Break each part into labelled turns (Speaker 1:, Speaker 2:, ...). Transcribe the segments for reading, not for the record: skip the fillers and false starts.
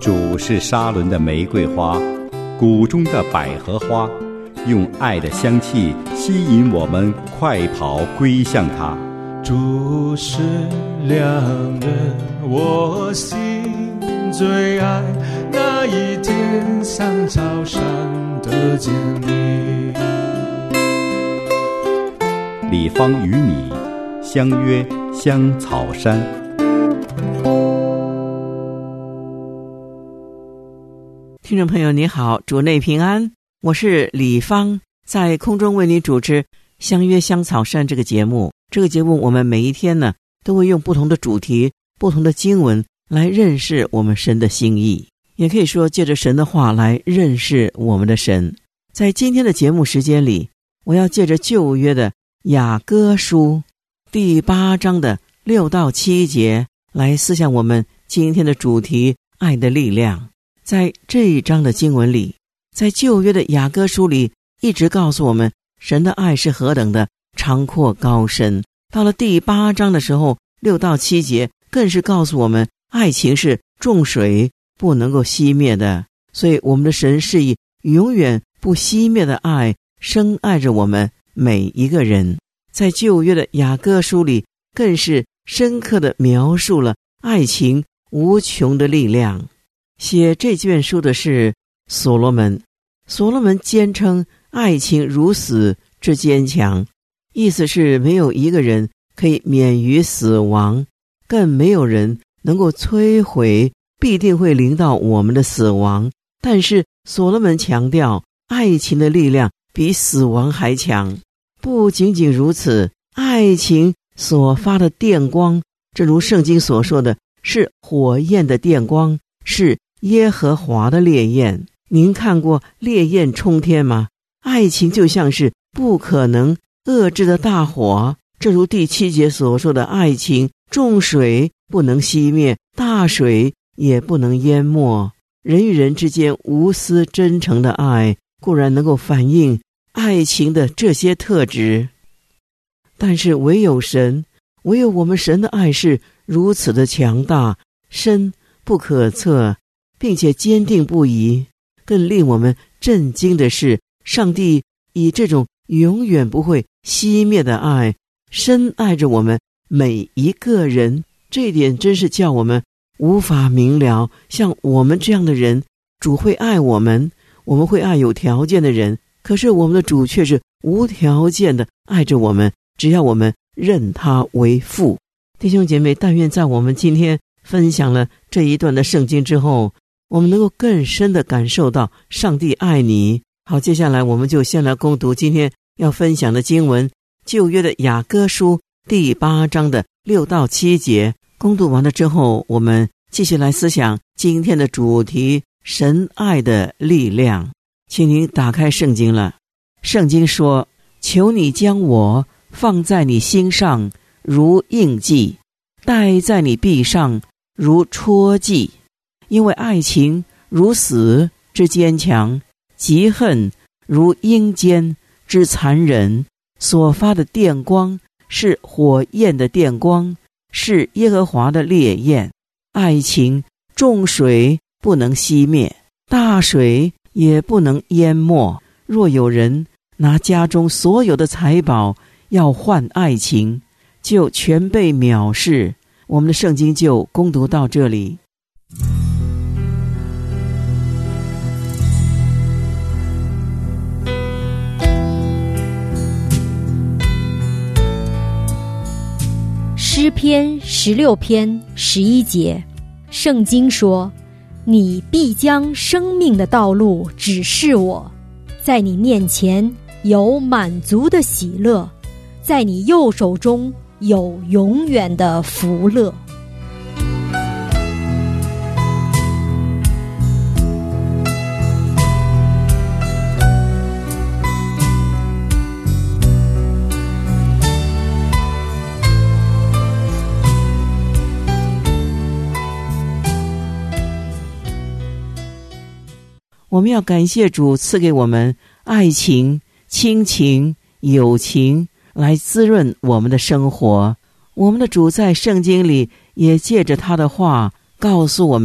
Speaker 1: 主是沙伦的玫瑰花，谷中的百合花，用爱的香气吸引我们快跑归向他。
Speaker 2: 主是良人，我心最爱，那一天像草上的坚立。
Speaker 1: 李芳与你相约香草山。
Speaker 3: 听众朋友你好，主内平安，我是李芳，在空中为你主持相约香草山这个节目。这个节目我们每一天呢都会用不同的主题、不同的经文来认识我们神的心意，也可以说借着神的话来认识我们的神。在今天的节目时间里，我要借着旧约的雅歌书第8章的6到7节来思想我们今天的主题，爱的力量。在这一章的经文里，在旧约的雅歌书里一直告诉我们神的爱是何等的长阔高深，到了第8章的时候6到7节更是告诉我们爱情是众水不能够熄灭的，所以我们的神是以永远不熄灭的爱深爱着我们每一个人。在旧约的雅歌书里更是深刻地描述了爱情无穷的力量。写这卷书的是所罗门，所罗门坚称爱情如死之坚强，意思是没有一个人可以免于死亡，更没有人能够摧毁必定会临到我们的死亡。但是所罗门强调爱情的力量比死亡还强。不仅仅如此，爱情所发的电光，正如圣经所说的，是火焰的电光，是耶和华的烈焰。您看过烈焰冲天吗？爱情就像是不可能遏制的大火，正如第7节所说的，爱情众水不能熄灭，大水也不能淹没。人与人之间无私真诚的爱固然能够反映爱情的这些特质，但是唯有神，唯有我们神的爱是如此的强大，深不可测，并且坚定不移。更令我们震惊的是，上帝以这种永远不会熄灭的爱深爱着我们每一个人。这一点真是叫我们无法明了，像我们这样的人，主会爱我们，我们会爱有条件的人，可是我们的主却是无条件的爱着我们，只要我们认他为父。弟兄姐妹，但愿在我们今天分享了这一段的圣经之后，我们能够更深地感受到上帝爱你。好，接下来我们就先来攻读今天要分享的经文，旧约的雅歌书第8章的6到7节。攻读完了之后，我们继续来思想今天的主题，神爱的力量。请您打开圣经了。圣经说，求你将我放在你心上如印记，戴在你臂上如戳记，因为爱情如死之坚强，嫉恨如阴间之残忍，所发的电光是火焰的电光，是耶和华的烈焰。爱情众水不能熄灭，大水也不能淹没。若有人拿家中所有的财宝要换爱情，就全被藐视。我们的圣经就攻读到这里。
Speaker 4: 诗篇16篇11节，圣经说，你必将生命的道路指示我，在你面前有满足的喜乐，在你右手中有永远的福乐。
Speaker 3: 我们要感谢主赐给我们爱情、亲情、友情来滋润我们的生活。我们的主在圣经里也借着他的话告诉我们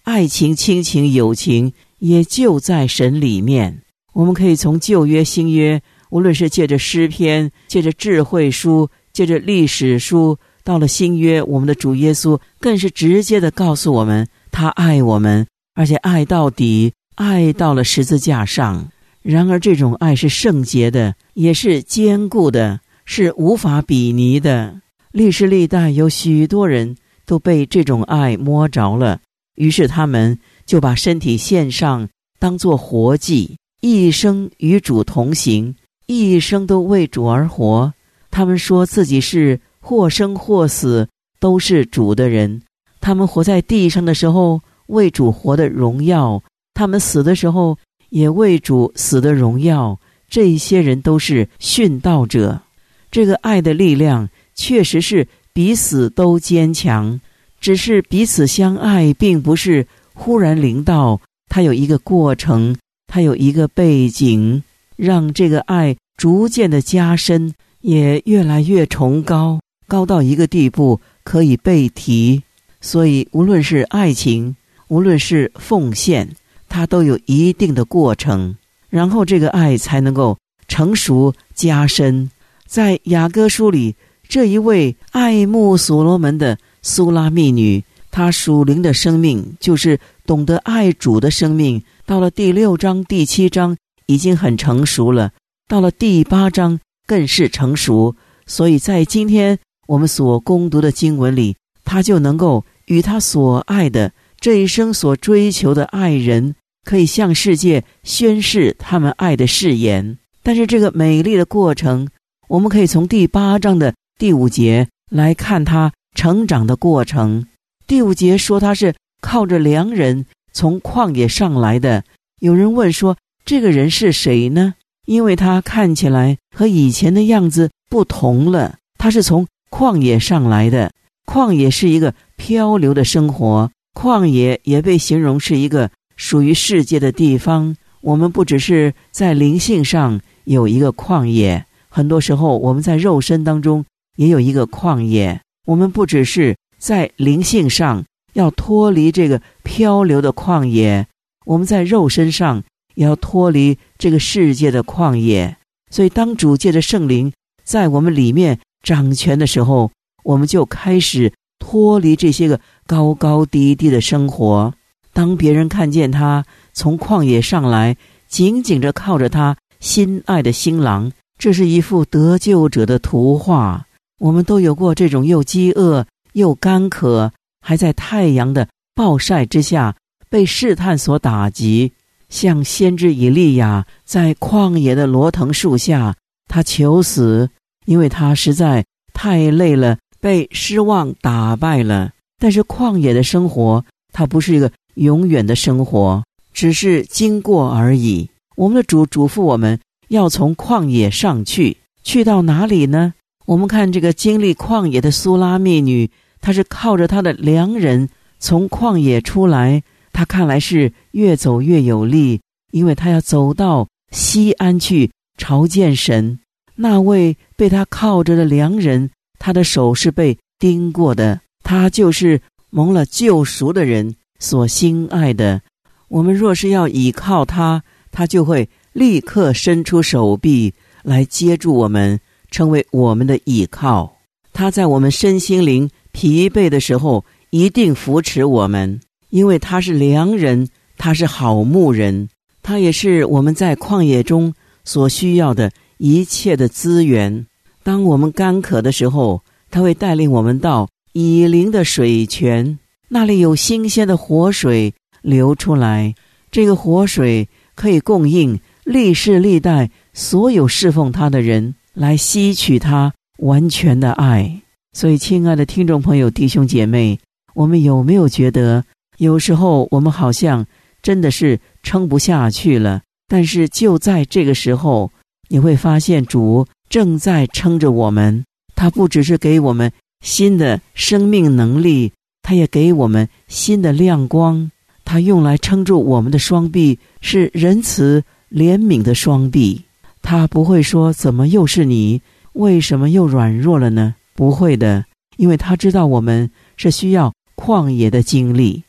Speaker 3: 爱情、亲情、友情也就在神里面。我们可以从旧约、新约，无论是借着诗篇，借着智慧书，借着历史书，到了新约，我们的主耶稣更是直接的告诉我们，他爱我们，而且爱到底，爱到了十字架上。然而这种爱是圣洁的，也是坚固的，是无法比拟的。历史历代有许多人都被这种爱摸着了，于是他们就把身体献上，当作活祭，一生与主同行，一生都为主而活。他们说自己是或生或死都是主的人，他们活在地上的时候为主活的荣耀，他们死的时候也为主死的荣耀。这些人都是殉道者。这个爱的力量确实是彼此都坚强，只是彼此相爱并不是忽然临到，它有一个过程，它有一个背景，让这个爱逐渐的加深，也越来越崇高，高到一个地步可以被提。所以无论是爱情，无论是奉献，它都有一定的过程，然后这个爱才能够成熟加深。在雅歌书里，这一位爱慕所罗门的苏拉密女，她属灵的生命就是懂得爱主的生命，到了第6章第7章已经很成熟了，到了第8章更是成熟。所以在今天我们所攻读的经文里，她就能够与她所爱的这一生所追求的爱人，可以向世界宣示他们爱的誓言。但是这个美丽的过程，我们可以从第8章的第5节来看他成长的过程。第5节说他是靠着良人从旷野上来的。有人问说，这个人是谁呢？因为他看起来和以前的样子不同了，他是从旷野上来的。旷野是一个漂流的生活，旷野也被形容是一个属于世界的地方。我们不只是在灵性上有一个旷野，很多时候我们在肉身当中也有一个旷野。我们不只是在灵性上要脱离这个漂流的旷野，我们在肉身上也要脱离这个世界的旷野。所以当主借着圣灵在我们里面掌权的时候，我们就开始脱离这些个高高低低的生活。当别人看见他从旷野上来，紧紧着靠着他心爱的新郎，这是一幅得救者的图画。我们都有过这种又饥饿又干渴，还在太阳的暴晒之下被试探所打击。像先知以利亚在旷野的罗藤树下，他求死，因为他实在太累了，被失望打败了。但是旷野的生活，它不是一个永远的生活，只是经过而已。我们的主嘱咐我们要从旷野上去，去到哪里呢？我们看这个经历旷野的苏拉密女，她是靠着她的良人从旷野出来，她看来是越走越有力，因为她要走到西安去朝见神。那位被她靠着的良人，他的手是被钉过的，他就是蒙了救赎的人所心爱的。我们若是要倚靠他，他就会立刻伸出手臂来接住我们，成为我们的倚靠。他在我们身心灵疲惫的时候一定扶持我们，因为他是良人，他是好牧人，他也是我们在旷野中所需要的一切的资源。当我们干渴的时候，他会带领我们到以灵的水泉，那里有新鲜的活水流出来。这个活水可以供应历世历代所有侍奉他的人，来吸取他完全的爱。所以亲爱的听众朋友弟兄姐妹，我们有没有觉得有时候我们好像真的是撑不下去了，但是就在这个时候，你会发现主正在撑着我们。他不只是给我们新的生命能力，他也给我们新的亮光。他用来撑住我们的双臂是仁慈怜悯的双臂。他不会说怎么又是你，为什么又软弱了呢？不会的，因为他知道我们是需要旷野的经历。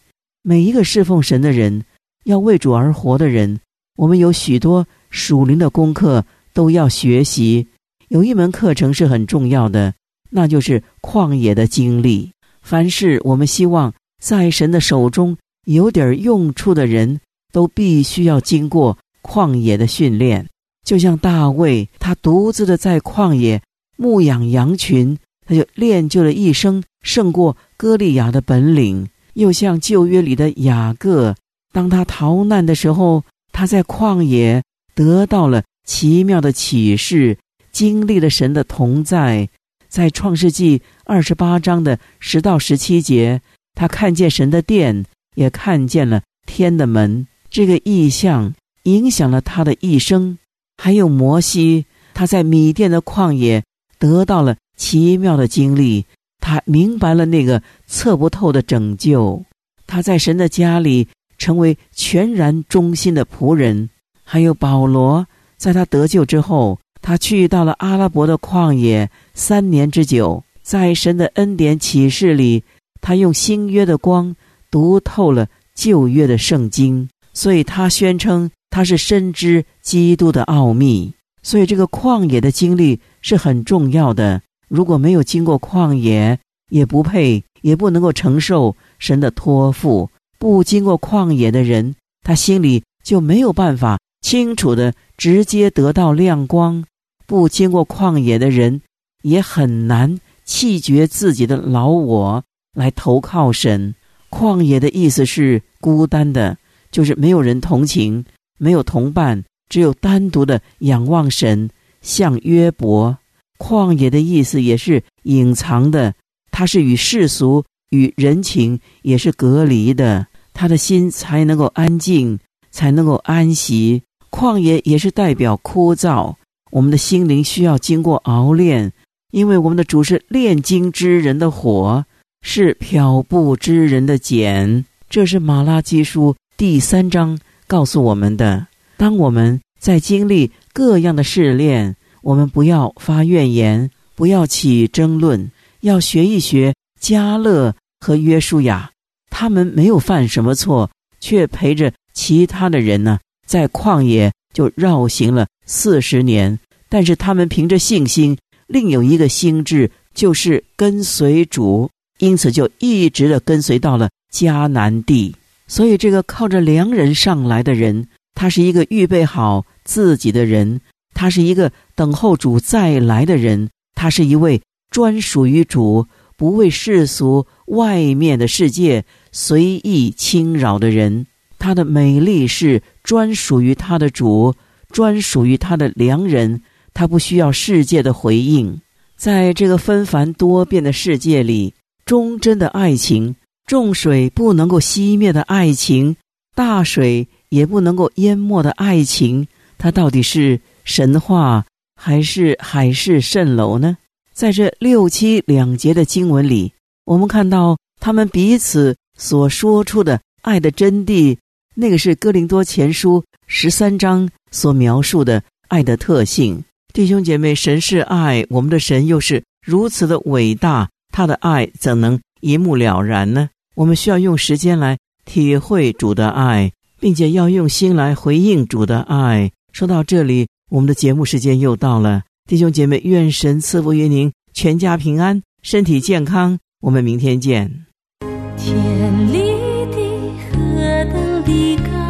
Speaker 3: 每一个侍奉神的人，要为主而活的人，我们有许多属灵的功课都要学习。有一门课程是很重要的，那就是旷野的经历。凡是我们希望在神的手中有点用处的人，都必须要经过旷野的训练。就像大卫，他独自的在旷野牧养羊群，他就练就了一生胜过歌利亚的本领。又像旧约里的雅各，当他逃难的时候，他在旷野得到了奇妙的启示，经历了神的同在。在创世纪28章的10到17节，他看见神的殿，也看见了天的门。这个异象影响了他的一生。还有摩西，他在米甸的旷野得到了奇妙的经历，他明白了那个测不透的拯救。他在神的家里成为全然忠心的仆人。还有保罗，在他得救之后，他去到了阿拉伯的旷野3年之久，在神的恩典启示里，他用新约的光读透了旧约的圣经，所以他宣称他是深知基督的奥秘。所以这个旷野的经历是很重要的。如果没有经过旷野，也不配，也不能够承受神的托付。不经过旷野的人，他心里就没有办法清楚的直接得到亮光。不经过旷野的人，也很难弃绝自己的老我来投靠神。旷野的意思是孤单的，就是没有人同情，没有同伴，只有单独的仰望神，像约伯。旷野的意思也是隐藏的，他是与世俗与人情也是隔离的，他的心才能够安静，才能够安息。旷野也是代表枯燥，我们的心灵需要经过熬炼，因为我们的主是炼金之人的火，是漂布之人的碱。这是马拉基书第3章告诉我们的。当我们在经历各样的试炼，我们不要发怨言，不要起争论，要学一学迦勒和约书亚。他们没有犯什么错，却陪着其他的人呢，在旷野就绕行了40年。但是他们凭着信心，另有一个心志，就是跟随主，因此就一直的跟随到了迦南地。所以这个靠着良人上来的人，他是一个预备好自己的人，他是一个等候主再来的人，他是一位专属于主，不为世俗外面的世界随意侵扰的人。他的美丽是专属于他的主，专属于他的良人，他不需要世界的回应。在这个纷繁多变的世界里，忠贞的爱情，众水不能够熄灭的爱情，大水也不能够淹没的爱情，它到底是神话还是海市蜃楼呢？在这6、7、2节的经文里，我们看到他们彼此所说出的爱的真谛，那个是哥林多前书13章所描述的爱的特性。弟兄姐妹，神是爱，我们的神又是如此的伟大，他的爱怎能一目了然呢？我们需要用时间来体会主的爱，并且要用心来回应主的爱。说到这里，我们的节目时间又到了。弟兄姐妹，愿神赐福于您，全家平安，身体健康。我们明天见。
Speaker 5: 天里的何等的高